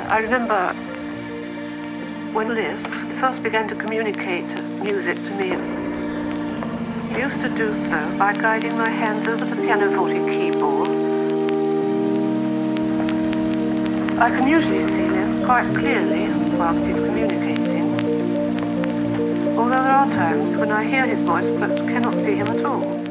I remember when Liszt first began to communicate music to me. He used to do so by guiding my hands over the pianoforte keyboard. I can usually see Liszt quite clearly whilst he's communicating, although there are times when I hear his voice but cannot see him at all.